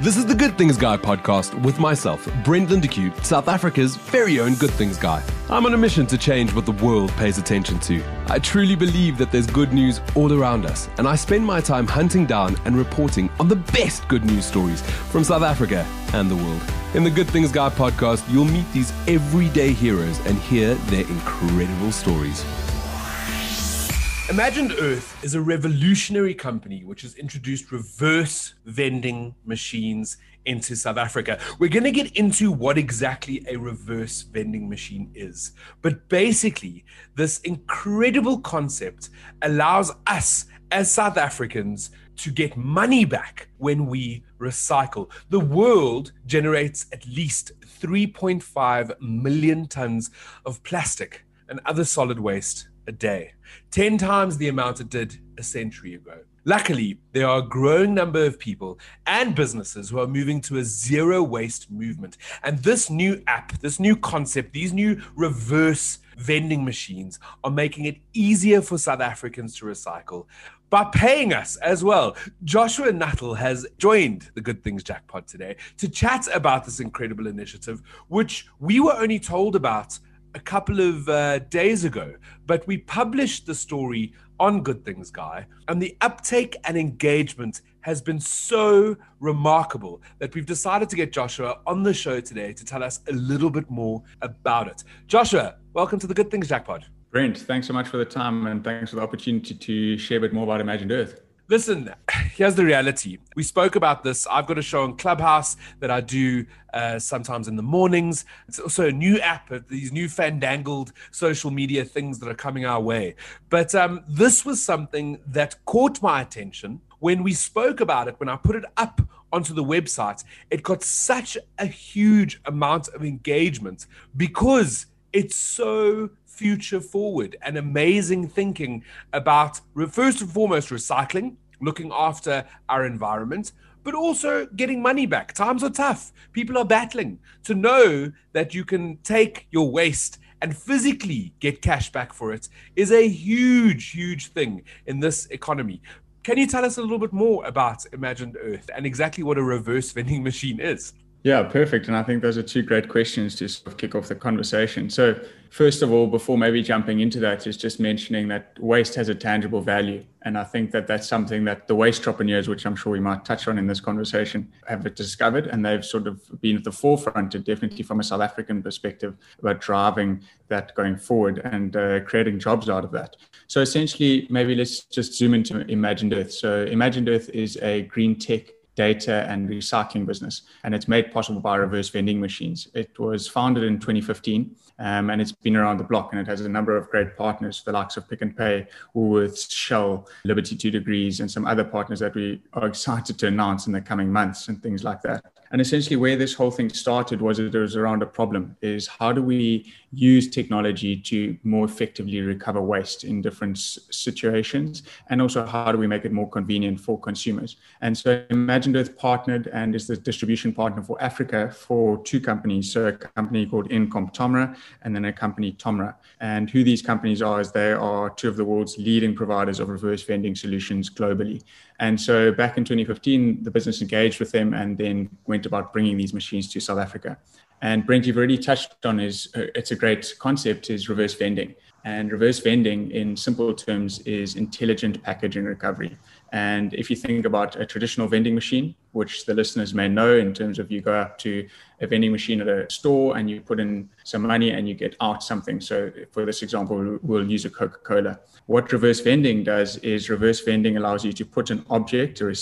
This is the Good Things Guy podcast with myself, Brent Lindeque, South Africa's very own Good Things Guy. I'm on a mission to change what the world pays attention to. I truly believe that there's good news all around us, and I spend my time hunting down and reporting on the best good news stories from South Africa and the world. In the Good Things Guy podcast, you'll meet these everyday heroes and hear their incredible stories. Imagined Earth is a revolutionary company which has introduced reverse vending machines into South Africa. We're going to get into what exactly a reverse vending machine is. But basically, this incredible concept allows us as South Africans to get money back when we recycle. The world generates at least 3.5 million tons of plastic and other solid waste a day, 10 times the amount it did a century ago. Luckily, there are a growing number of people and businesses who are moving to a zero waste movement. And this new app, this new concept, these new reverse vending machines are making it easier for South Africans to recycle by paying us as well. Joshua Nuttall has joined the Good Things Jackpot today to chat about this incredible initiative, which we were only told about a couple of days ago, but we published the story on Good Things Guy, and the uptake and engagement has been so remarkable that we've decided to get Joshua on the show today to tell us a little bit more about it. Joshua, welcome to the Good Things Jackpot. Brent, thanks so much for the time and thanks for the opportunity to share a bit more about Imagined Earth. Listen, here's the reality. We spoke about this. I've got a show on Clubhouse that I do sometimes in the mornings. It's also a new app, these new fandangled social media things that are coming our way. But this was something that caught my attention when we spoke about it, when I put it up onto the website. It got such a huge amount of engagement because it's so future forward and amazing thinking about, first and foremost, recycling, looking after our environment, but also getting money back. Times are tough. People are battling. To know that you can take your waste and physically get cash back for it is a huge, huge thing in this economy. Can you tell us a little bit more about Imagined Earth and exactly what a reverse vending machine is? Yeah, perfect. And I think those are two great questions to sort of kick off the conversation. So first of all, before maybe jumping into that, is just mentioning that waste has a tangible value. And I think that that's something that the waste entrepreneurs, which I'm sure we might touch on in this conversation, have discovered. And they've sort of been at the forefront, definitely from a South African perspective, about driving that going forward and creating jobs out of that. So essentially, maybe let's just zoom into Imagined Earth. So Imagined Earth is a green tech data and recycling business, and it's made possible by reverse vending machines. It was founded in 2015, and it's been around the block, and it has a number of great partners, the likes of Pick n Pay, Woolworths, Shell, Liberty 2 Degrees, and some other partners that we are excited to announce in the coming months and things like that. And essentially where this whole thing started was that it was around a problem, is how do we use technology to more effectively recover waste in different situations? And also how do we make it more convenient for consumers? And so Imagined Earth partnered and is the distribution partner for Africa for two companies. So a company called Incom Tomra and then a company Tomra. And who these companies are is they are two of the world's leading providers of reverse vending solutions globally. And so back in 2015, the business engaged with them and then went about bringing these machines to South Africa. And Brent, you've already touched on it's a great concept, is reverse vending. And reverse vending in simple terms is intelligent packaging recovery. And if you think about a traditional vending machine, which the listeners may know in terms of you go up to a vending machine at a store and you put in some money and you get out something. So for this example, we'll use a Coca-Cola. What reverse vending does is reverse vending allows you to put an object, a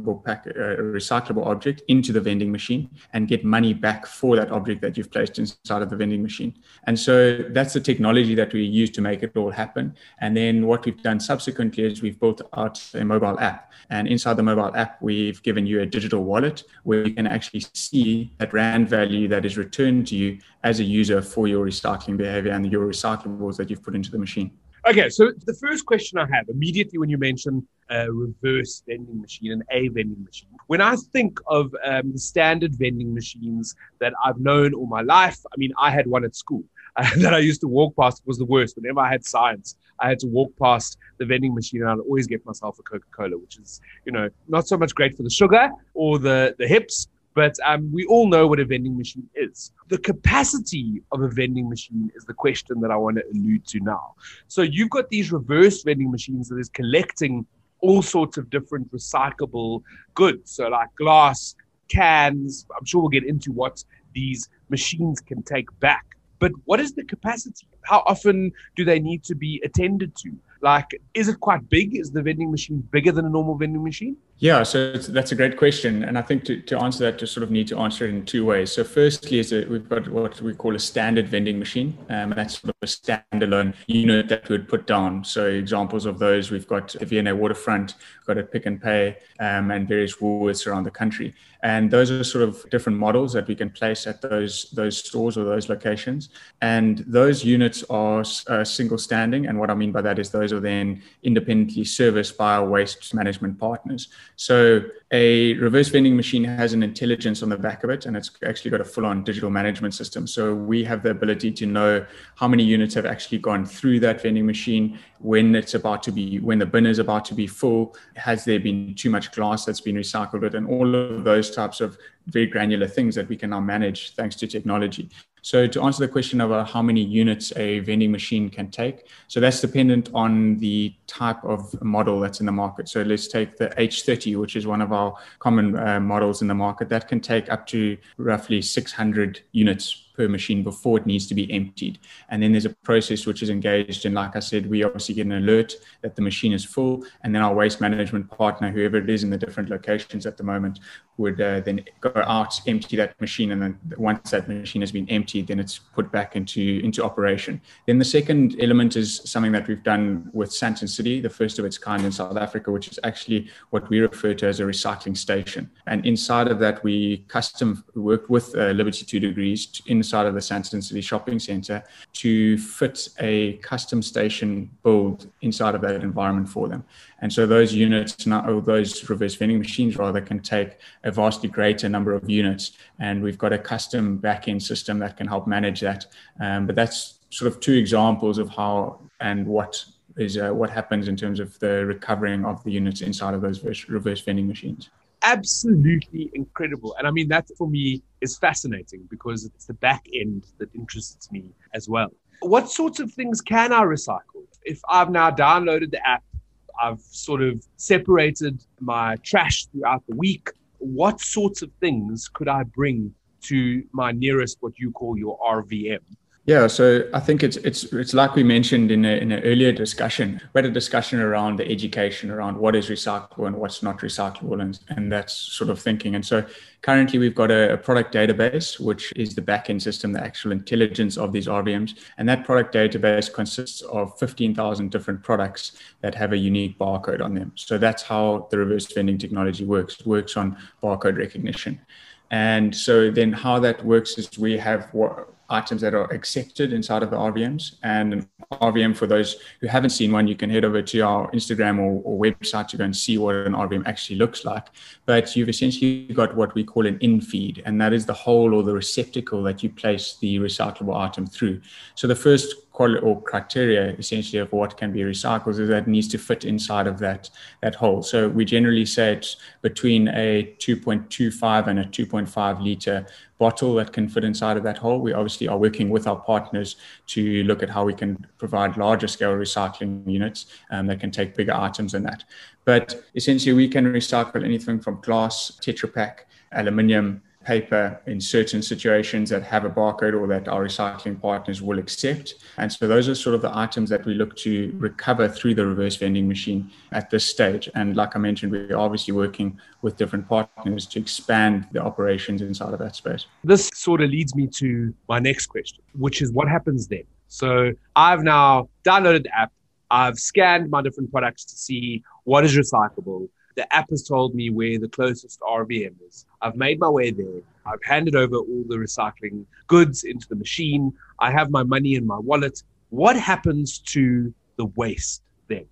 recyclable object into the vending machine and get money back for that object that you've placed inside of the vending machine. And so that's the technology that we use to make it all happen. And then what we've done subsequently is we've built out a mobile app. And inside the mobile app, we've given you a digital wallet where you can actually see that rand value that is returned to you as a user for your recycling behavior and your recyclables that you've put into the machine. Okay, so the first question I have immediately when you mention a reverse vending machine and a vending machine, when I think of the standard vending machines that I've known all my life, I mean, I had one at school that I used to walk past. It was the worst. Whenever I had science, I had to walk past the vending machine and I'd always get myself a Coca-Cola, which is, you know, not so much great for the sugar or the hips, but we all know what a vending machine is. The capacity of a vending machine is the question that I want to allude to now. So you've got these reverse vending machines that is collecting all sorts of different recyclable goods. So like glass, cans. I'm sure we'll get into what these machines can take back. But what is the capacity? How often do they need to be attended to? Like, is it quite big? Is the vending machine bigger than a normal vending machine? Yeah, so that's a great question. And I think to answer that, to sort of need to answer it in two ways. So firstly, we've got what we call a standard vending machine. And that's sort of a standalone unit that we'd put down. So examples of those, we've got the V&A Waterfront, got a Pick n Pay, and various Woolworths around the country. And those are sort of different models that we can place at those stores or those locations. And those units are single standing. And what I mean by that is those are then independently serviced by our waste management partners. So a reverse vending machine has an intelligence on the back of it, and it's actually got a full-on digital management system. So we have the ability to know how many units have actually gone through that vending machine, when the bin is about to be full, has there been too much glass that's been recycled, and all of those types of very granular things that we can now manage thanks to technology. So to answer the question of how many units a vending machine can take, so that's dependent on the type of model that's in the market. So let's take the H30, which is one of our common models in the market. That can take up to roughly 600 units per machine before it needs to be emptied. And then there's a process which is engaged. And like I said, we obviously get an alert that the machine is full. And then our waste management partner, whoever it is in the different locations at the moment, would then go out, empty that machine. And then once that machine has been emptied, then it's put back into operation. Then the second element is something that we've done with Sandton City, the first of its kind in South Africa, which is actually what we refer to as a recycling station. And inside of that, we custom worked with Liberty 2 Degrees inside of the Sandton City shopping center to fit a custom station build inside of that environment for them. And so those units now, or those reverse vending machines rather, can take a vastly greater number of units. And we've got a custom back-end system that can help manage that. But that's sort of two examples of how and what happens in terms of the recovering of the units inside of those reverse vending machines. Absolutely incredible. And I mean, that for me is fascinating because it's the back end that interests me as well. What sorts of things can I recycle? If I've now downloaded the app, I've sort of separated my trash throughout the week, what sorts of things could I bring to my nearest, what you call your RVM? Yeah, so I think it's like we mentioned in an earlier discussion. We had a discussion around the education around what is recyclable and what's not recyclable and that sort of thinking. And so currently we've got a product database, which is the back-end system, the actual intelligence of these RVMs. And that product database consists of 15,000 different products that have a unique barcode on them. So that's how the reverse vending technology works. It works on barcode recognition. And so then how that works is we have items that are accepted inside of the RVMs. And an RVM, for those who haven't seen one, you can head over to our Instagram or website to go and see what an RVM actually looks like. But you've essentially got what we call an in-feed, and that is the hole or the receptacle that you place the recyclable item through. So the first criteria essentially of what can be recycled is that it needs to fit inside of that hole. So we generally say it's between a 2.25 and a 2.5 liter bottle that can fit inside of that hole. We obviously are working with our partners to look at how we can provide larger scale recycling units that can take bigger items than that. But essentially we can recycle anything from glass, Tetra Pak, aluminium, paper in certain situations that have a barcode or that our recycling partners will accept. And so those are sort of the items that we look to recover through the reverse vending machine at this stage. And like I mentioned, we're obviously working with different partners to expand the operations inside of that space. This sort of leads me to my next question, which is what happens then? So I've now downloaded the app. I've scanned my different products to see what is recyclable. The app has told me where the closest RVM is. I've made my way there. I've handed over all the recycling goods into the machine. I have my money in my wallet. What happens to the waste then?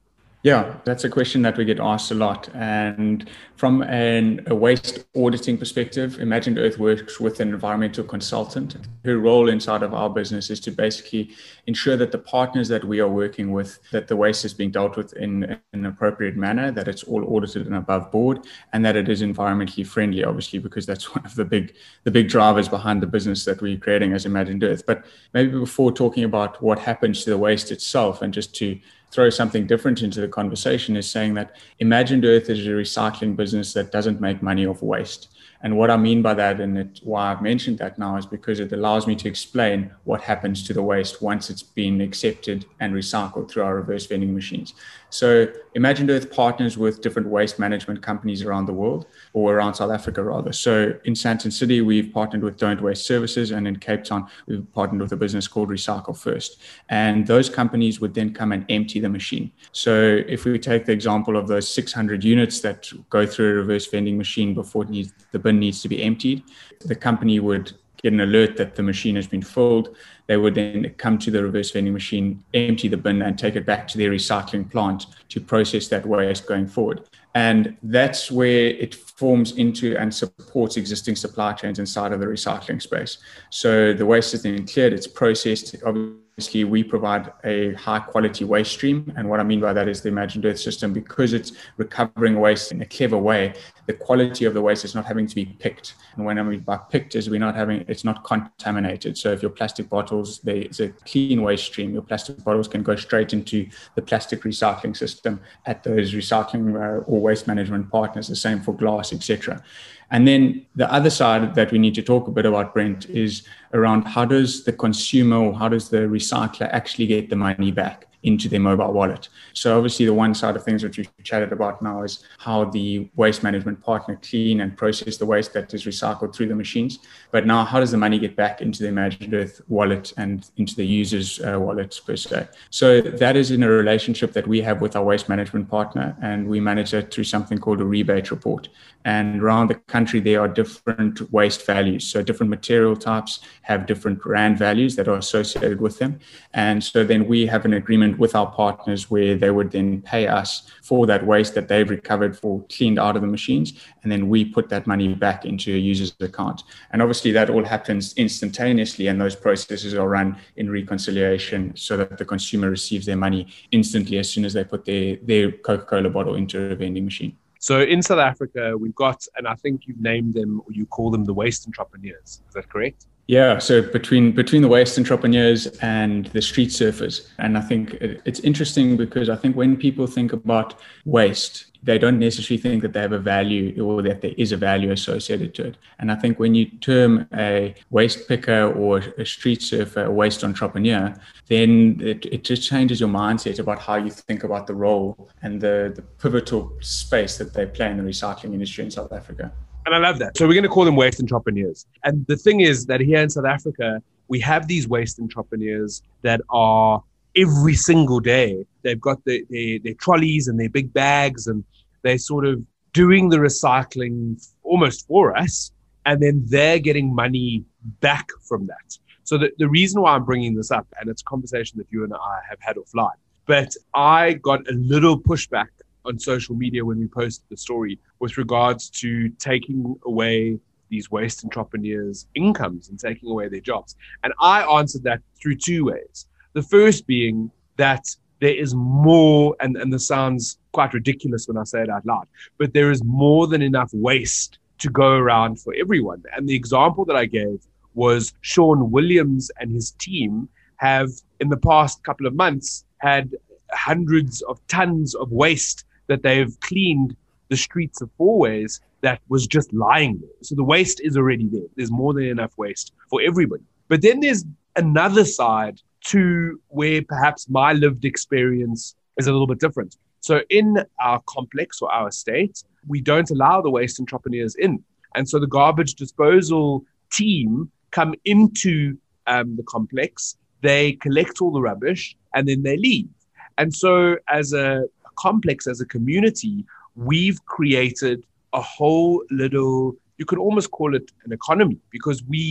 Yeah, that's a question that we get asked a lot. And from a waste auditing perspective, Imagined Earth works with an environmental consultant. Her role inside of our business is to basically ensure that the partners that we are working with, that the waste is being dealt with in an appropriate manner, that it's all audited and above board, and that it is environmentally friendly, obviously, because that's one of the big drivers behind the business that we're creating as Imagined Earth. But maybe before talking about what happens to the waste itself, and just to throw something different into the conversation, is saying that Imagined Earth is a recycling business that doesn't make money off waste. And what I mean by that, and why I've mentioned that now, is because it allows me to explain what happens to the waste once it's been accepted and recycled through our reverse vending machines. So Imagined Earth partners with different waste management companies around the world, or around South Africa rather. So in Sandton City, we've partnered with Don't Waste Services, and in Cape Town, we've partnered with a business called Recycle First. And those companies would then come and empty the machine. So if we take the example of those 600 units that go through a reverse vending machine before the bin needs to be emptied, the company would get an alert that the machine has been filled. They would then come to the reverse vending machine, empty the bin, and take it back to their recycling plant to process that waste going forward. And that's where it forms into and supports existing supply chains inside of the recycling space. So the waste is then cleared, it's processed. Obviously, we provide a high quality waste stream. And what I mean by that is the Imagined Earth system, because it's recovering waste in a clever way, the quality of the waste is not having to be picked. And when I mean by picked is it's not contaminated. So if your plastic bottles, there's a clean waste stream, your plastic bottles can go straight into the plastic recycling system at those recycling or waste management partners, the same for glass, etc. And then the other side that we need to talk a bit about, Brent, is around how does the consumer or how does the recycler actually get the money back into their mobile wallet. So obviously the one side of things which we've chatted about now is how the waste management partner clean and process the waste that is recycled through the machines. But now how does the money get back into the Imagined Earth wallet and into the user's wallets per se? So that is in a relationship that we have with our waste management partner, and we manage that through something called a rebate report. And around the country, there are different waste values. So different material types have different RAND values that are associated with them. And so then we have an agreement with our partners where they would then pay us for that waste that they've recovered for cleaned out of the machines. And then we put that money back into a user's account. And obviously that all happens instantaneously. And those processes are run in reconciliation so that the consumer receives their money instantly as soon as they put their Coca-Cola bottle into a vending machine. So in South Africa, we've got, and I think you've named them, or you call them the waste entrepreneurs. Is that correct? Yeah, so between the waste entrepreneurs and the street surfers. And I think it's interesting because I think when people think about waste, they don't necessarily think that they have a value or that there is a value associated to it. And I think when you term a waste picker or a street surfer a waste entrepreneur, then it just changes your mindset about how you think about the role and the pivotal space that they play in the recycling industry in South Africa. And I love that. So we're going to call them waste entrepreneurs. And the thing is that here in South Africa, we have these waste entrepreneurs that are every single day, they've got their trolleys and their big bags, and they're sort of doing the recycling almost for us. And then they're getting money back from that. So the reason why I'm bringing this up, and it's a conversation that you and I have had offline, but I got a little pushback on social media when we posted the story with regards to taking away these waste entrepreneurs' incomes and taking away their jobs. And I answered that through two ways. The first being that there is more, and this sounds quite ridiculous when I say it out loud, but there is more than enough waste to go around for everyone. And the example that I gave was Sean Williams and his team have, in the past couple of months, had hundreds of tons of waste that they've cleaned the streets of Fourways that was just lying there. So the waste is already there. There's more than enough waste for everybody. But then there's another side to where perhaps my lived experience is a little bit different. So in our complex or our estate, we don't allow the waste entrepreneurs in. And so the garbage disposal team come into the complex, they collect all the rubbish, and then they leave. And so as a complex, as a community, we've created a whole little, you could almost call it an economy, because we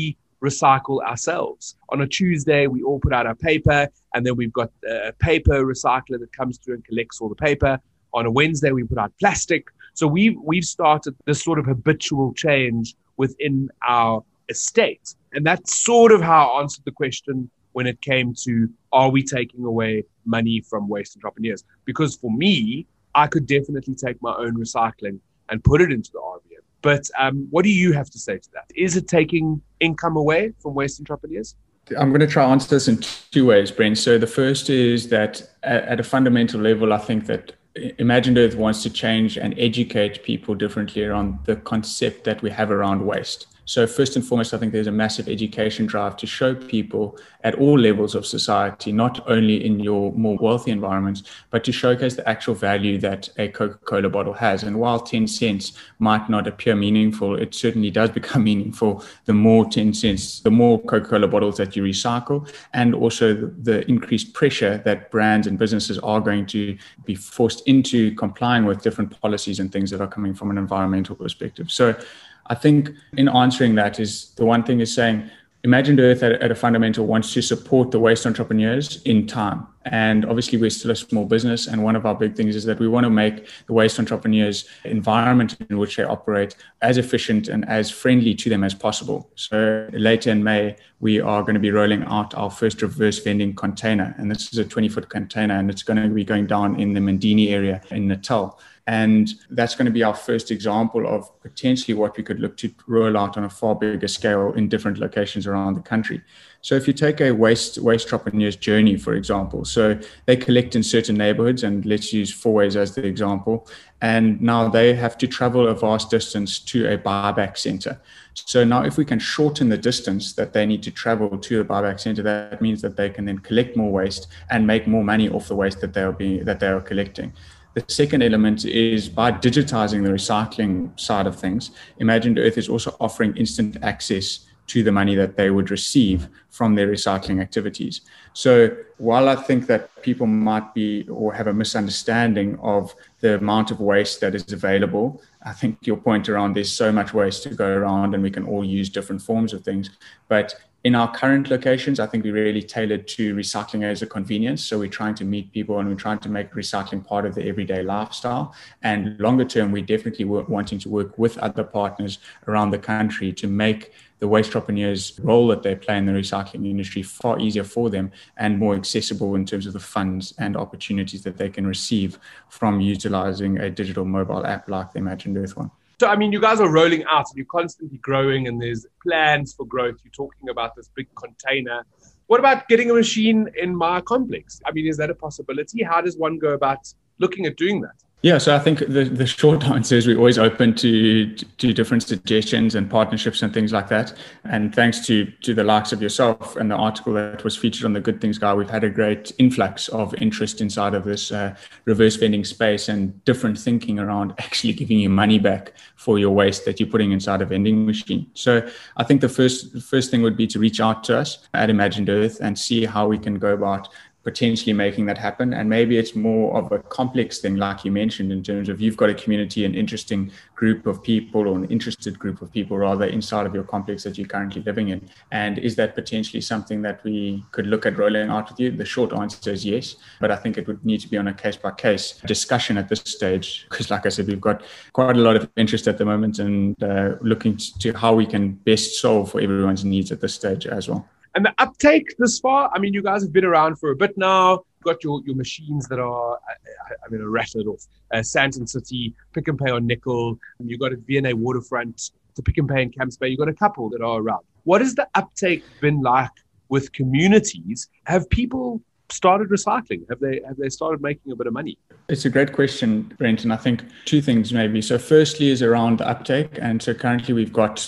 recycle ourselves. On a Tuesday, we all put out our paper, and then we've got a paper recycler that comes through and collects all the paper. On a Wednesday, we put out plastic. So we've started this sort of habitual change within our estate. And that's sort of how I answered the question when it came to, are we taking away money from waste entrepreneurs? Because for me, I could definitely take my own recycling and put it into the RVM. But what do you have to say to that? Is it taking income away from waste entrepreneurs? I'm going to try to answer this in two ways, Brent. So the first is that at a fundamental level, I think that Imagined Earth wants to change and educate people differently around the concept that we have around waste. So first and foremost, I think there's a massive education drive to show people at all levels of society, not only in your more wealthy environments, but to showcase the actual value that a Coca-Cola bottle has. And while 10 cents might not appear meaningful, it certainly does become meaningful the more 10 cents, the more Coca-Cola bottles that you recycle, and also the increased pressure that brands and businesses are going to be forced into complying with different policies and things that are coming from an environmental perspective. So I think in answering that is the one thing is saying, Imagined Earth at a fundamental wants to support the waste entrepreneurs in time. And obviously we're still a small business. And one of our big things is that we want to make the waste entrepreneurs environment in which they operate as efficient and as friendly to them as possible. So later in May, we are going to be rolling out our first reverse vending container. And this is a 20-foot container, and it's going to be going down in the Mandini area in Natal. And that's going to be our first example of potentially what we could look to roll out on a far bigger scale in different locations around the country. So if you take a waste entrepreneur's journey, for example, so they collect in certain neighborhoods, and let's use Fourways as the example, and now they have to travel a vast distance to a buyback center. So now if we can shorten the distance that they need to travel to the buyback center, that means that they can then collect more waste and make more money off the waste that they are collecting. The second element is by digitizing the recycling side of things, Imagined Earth is also offering instant access to the money that they would receive from their recycling activities. So while I think that people might be or have a misunderstanding of the amount of waste that is available, I think your point around there's so much waste to go around and we can all use different forms of things. But in our current locations, I think we really tailored to recycling as a convenience. So we're trying to meet people and we're trying to make recycling part of the everyday lifestyle. And longer term, we're definitely wanting to work with other partners around the country to make the waste entrepreneurs' role that they play in the recycling industry far easier for them and more accessible in terms of the funds and opportunities that they can receive from utilizing a digital mobile app like the Imagined Earth one. So, I mean, you guys are rolling out and you're constantly growing and there's plans for growth. You're talking about this big container. What about getting a machine in my complex? I mean, is that a possibility? How does one go about looking at doing that? Yeah, so I think the short answer is we're always open to different suggestions and partnerships and things like that. And thanks to the likes of yourself and the article that was featured on the Good Things Guide, we've had a great influx of interest inside of this reverse vending space and different thinking around actually giving you money back for your waste that you're putting inside a vending machine. So I think the first thing would be to reach out to us at Imagined Earth and see how we can go about potentially making that happen. And maybe it's more of a complex thing, like you mentioned, in terms of you've got a community, an interesting group of people or an interested group of people rather inside of your complex that you're currently living in. And is that potentially something that we could look at rolling out with you? The short answer is yes, but I think it would need to be on a case-by-case discussion at this stage, because like I said, we've got quite a lot of interest at the moment and looking to how we can best solve for everyone's needs at this stage as well. And the uptake this far, I mean, you guys have been around for a bit now. You've got your machines that are, I mean, rattled off. Sandton City, Pick n Pay on Nickel. You've got at V&A Waterfront, the Pick n Pay in Camps Bay. You've got a couple that are around. What has the uptake been like with communities? Have people started recycling? Have they started making a bit of money? It's a great question, Brent, and I think two things maybe. So firstly is around the uptake. And so currently we've got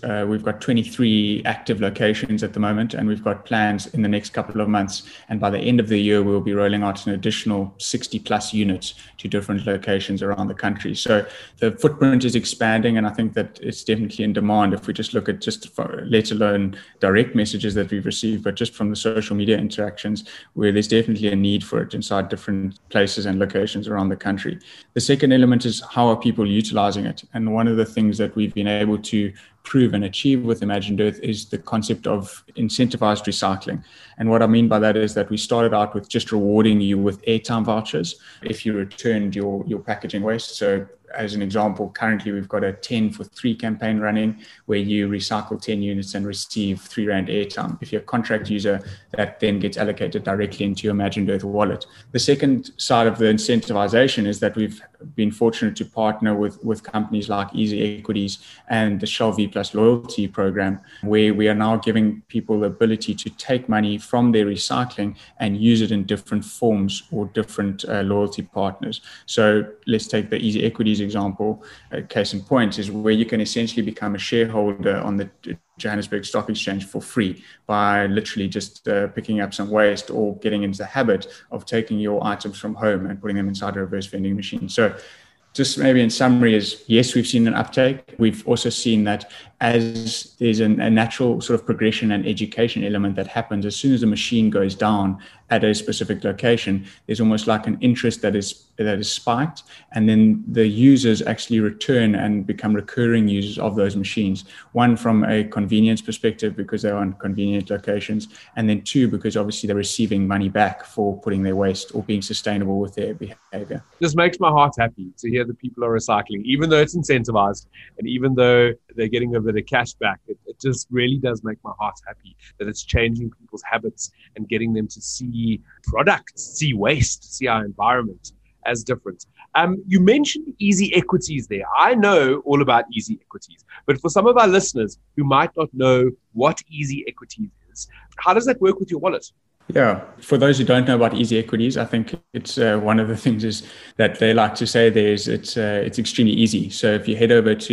23 active locations at the moment, and we've got plans in the next couple of months. And by the end of the year, we'll be rolling out an additional 60 plus units to different locations around the country. So the footprint is expanding, and I think that it's definitely in demand. If we just look at let alone direct messages that we've received, but just from the social media interactions, we're where there's definitely a need for it inside different places and locations around the country. The second element is how are people utilizing it? And one of the things that we've been able to prove and achieve with Imagined Earth is the concept of incentivized recycling. And what I mean by that is that we started out with just rewarding you with airtime vouchers if you returned your packaging waste. So as an example, currently we've got a 10 for 3 campaign running where you recycle 10 units and receive 3 Rand airtime. If you're a contract user, that then gets allocated directly into your Imagined Earth wallet. The second side of the incentivization is that we've been fortunate to partner with companies like Easy Equities and the Shell V Plus loyalty program, where we are now giving people the ability to take money from their recycling and use it in different forms or different loyalty partners. So let's take the Easy Equities example. Case in point is where you can essentially become a shareholder on the Johannesburg Stock Exchange for free by literally just picking up some waste or getting into the habit of taking your items from home and putting them inside a reverse vending machine. So just maybe in summary is, yes, we've seen an uptake. We've also seen that as there's a natural sort of progression and education element that happens as soon as the machine goes down at a specific location, there's almost like an interest that is spiked, and then the users actually return and become recurring users of those machines. One, from a convenience perspective, because they're on convenient locations, and then two, because obviously they're receiving money back for putting their waste or being sustainable with their behavior. This makes my heart happy to hear that people are recycling, even though it's incentivized and even though they're getting a bit of cash back. It just really does make my heart happy that it's changing people's habits and getting them to see products, see waste, see our environment as different. You mentioned Easy Equities there. I know all about Easy Equities, but for some of our listeners who might not know what Easy Equities is, how does that work with your wallet? Yeah, for those who don't know about Easy Equities, I think it's one of the things is that they like to say it's extremely easy. So if you head over to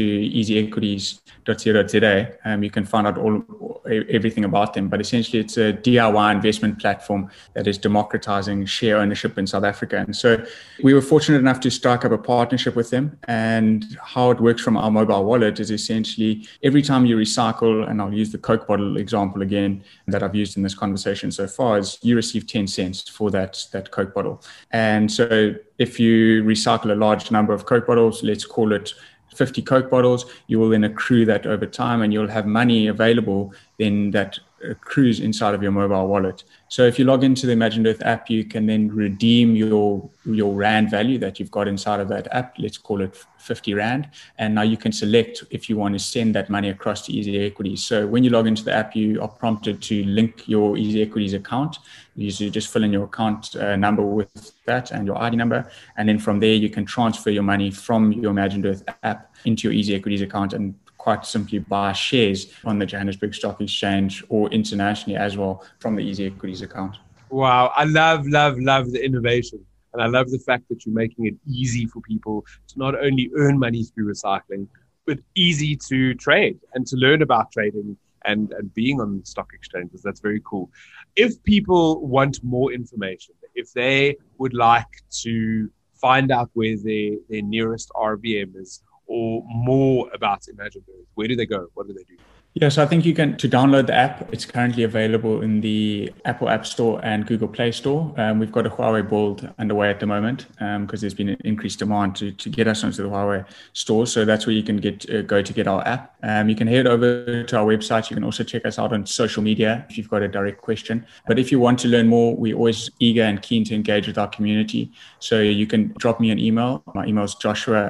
easyequities.co.za, you can find out everything about them. But essentially, it's a DIY investment platform that is democratizing share ownership in South Africa. And so we were fortunate enough to strike up a partnership with them. And how it works from our mobile wallet is essentially every time you recycle, and I'll use the Coke bottle example again that I've used in this conversation so far, is you receive 10 cents for that Coke bottle. And so if you recycle a large number of Coke bottles, let's call it 50 Coke bottles, you will then accrue that over time, and you'll have money available then that accrues inside of your mobile wallet. So if you log into the Imagined Earth app, you can then redeem your Rand value that you've got inside of that app. Let's call it 50 Rand. And now you can select if you want to send that money across to Easy Equities. So when you log into the app, you are prompted to link your Easy Equities account. You just fill in your account number with that and your ID number. And then from there, you can transfer your money from your Imagined Earth app into your Easy Equities account and quite simply buy shares on the Johannesburg Stock Exchange or internationally as well from the Easy Equities account. Wow. I love the innovation. And I love the fact that you're making it easy for people to not only earn money through recycling, but easy to trade and to learn about trading and being on stock exchanges. That's very cool. If people want more information, if they would like to find out where their nearest RVM is, or more about Imagined Earth, where do they go? What do they do? Yeah, so I think you can, to download the app, it's currently available in the Apple App Store and Google Play Store. We've got a Huawei build underway at the moment because there's been an increased demand to get us onto the Huawei store. So that's where you can go to get our app. You can head over to our website. You can also check us out on social media if you've got a direct question. But if you want to learn more, we're always eager and keen to engage with our community. So you can drop me an email. My email is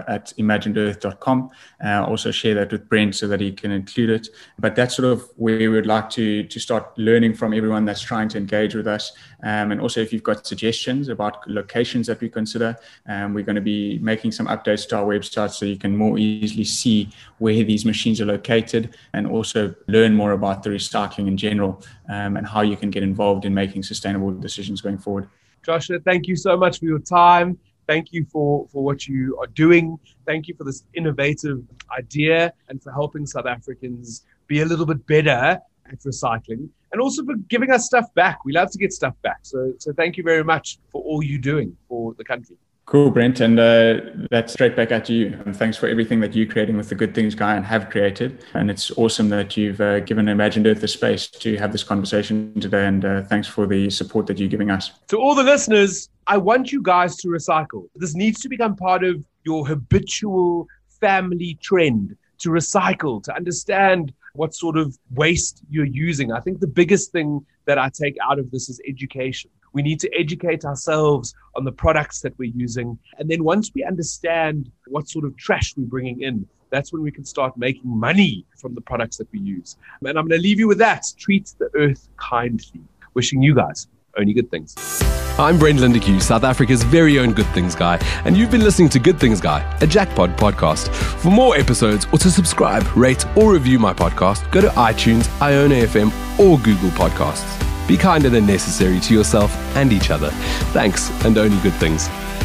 joshua@imaginedearth.com. Also share that with Brent so that he can include it. But that's sort of where we would like to start learning from everyone that's trying to engage with us. And also, if you've got suggestions about locations that we consider, we're going to be making some updates to our website so you can more easily see where these machines are located and also learn more about the recycling in general and how you can get involved in making sustainable decisions going forward. Joshua, thank you so much for your time. Thank you for what you are doing. Thank you for this innovative idea and for helping South Africans be a little bit better at recycling and also for giving us stuff back. We love to get stuff back. So thank you very much for all you're doing for the country. Cool, Brent. And that's straight back at you. And thanks for everything that you're creating with the Good Things Guy and have created. And it's awesome that you've given Imagined Earth the space to have this conversation today. And thanks for the support that you're giving us. To all the listeners, I want you guys to recycle. This needs to become part of your habitual family trend, to recycle, to understand what sort of waste you're using. I think the biggest thing that I take out of this is education. We need to educate ourselves on the products that we're using. And then once we understand what sort of trash we're bringing in, that's when we can start making money from the products that we use. And I'm going to leave you with that. Treat the earth kindly. Wishing you guys only good things. I'm Brent Lindeque, South Africa's very own Good Things Guy, and you've been listening to Good Things Guy, a Jackpod podcast. For more episodes or to subscribe, rate, or review my podcast, go to iTunes, Iona FM, or Google Podcasts. Be kinder than necessary to yourself and each other. Thanks, and only good things.